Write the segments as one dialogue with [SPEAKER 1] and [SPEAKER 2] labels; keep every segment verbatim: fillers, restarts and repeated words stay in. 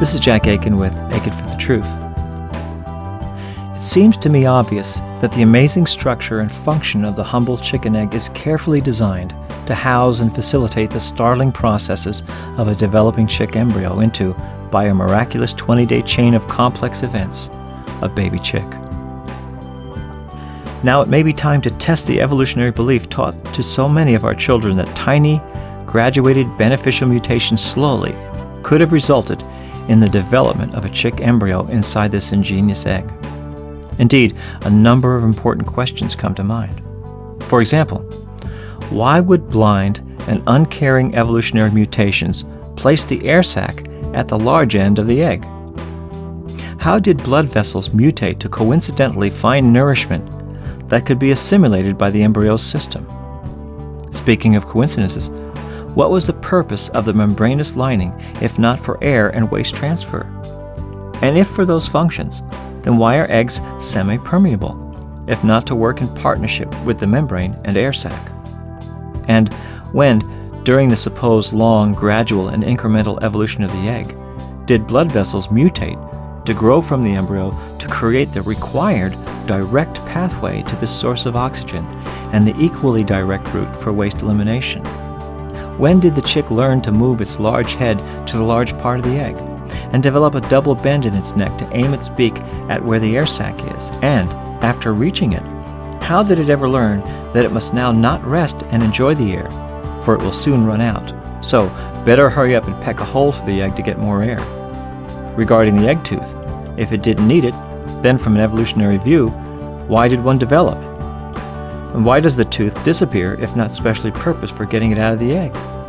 [SPEAKER 1] This is Jack Aiken with Aiken for the Truth. It seems to me obvious that the amazing structure and function of the humble chicken egg is carefully designed to house and facilitate the startling processes of a developing chick embryo into, by a miraculous twenty-day chain of complex events, a baby chick. Now it may be time to test the evolutionary belief taught to so many of our children that tiny, graduated beneficial mutations slowly could have resulted in the development of a chick embryo inside this ingenious egg. Indeed, a number of important questions come to mind. For example, why would blind and uncaring evolutionary mutations place the air sac at the large end of the egg? How did blood vessels mutate to coincidentally find nourishment that could be assimilated by the embryo's system? Speaking of coincidences, what was the purpose of the membranous lining if not for air and waste transfer? And if for those functions, then why are eggs semi-permeable, if not to work in partnership with the membrane and air sac? And when, during the supposed long, gradual, and incremental evolution of the egg, did blood vessels mutate to grow from the embryo to create the required direct pathway to this source of oxygen and the equally direct route for waste elimination? When did the chick learn to move its large head to the large part of the egg and develop a double bend in its neck to aim its beak at where the air sac is? And, after reaching it, how did it ever learn that it must now not rest and enjoy the air, for it will soon run out? So, better hurry up and peck a hole through the egg to get more air. Regarding the egg tooth, if it didn't need it, then from an evolutionary view, why did one develop? And why does the tooth disappear if not specially purposed for getting it out of the egg?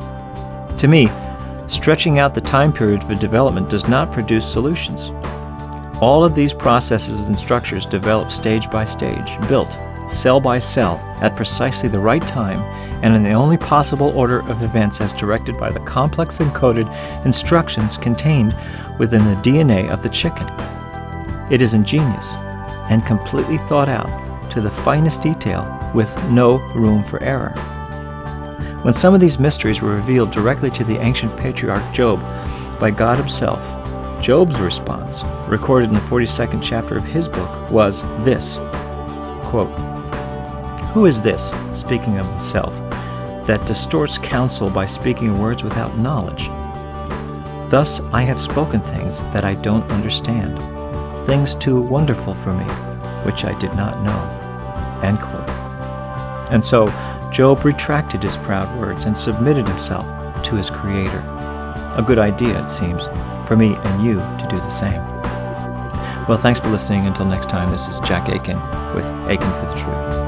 [SPEAKER 1] To me, stretching out the time period for development does not produce solutions. All of these processes and structures develop stage by stage, built cell by cell at precisely the right time and in the only possible order of events as directed by the complex encoded instructions contained within the D N A of the chicken. It is ingenious and completely thought out to the finest detail with no room for error. When some of these mysteries were revealed directly to the ancient patriarch Job by God himself, Job's response, recorded in the forty-second chapter of his book, was this, quote, "Who is this, speaking of himself, that distorts counsel by speaking words without knowledge? Thus I have spoken things that I don't understand, things too wonderful for me, which I did not know." End quote. And so Job retracted his proud words and submitted himself to his Creator. A good idea, it seems, for me and you to do the same. Well, thanks for listening. Until next time, this is Jack Aiken with Aiken for the Truth.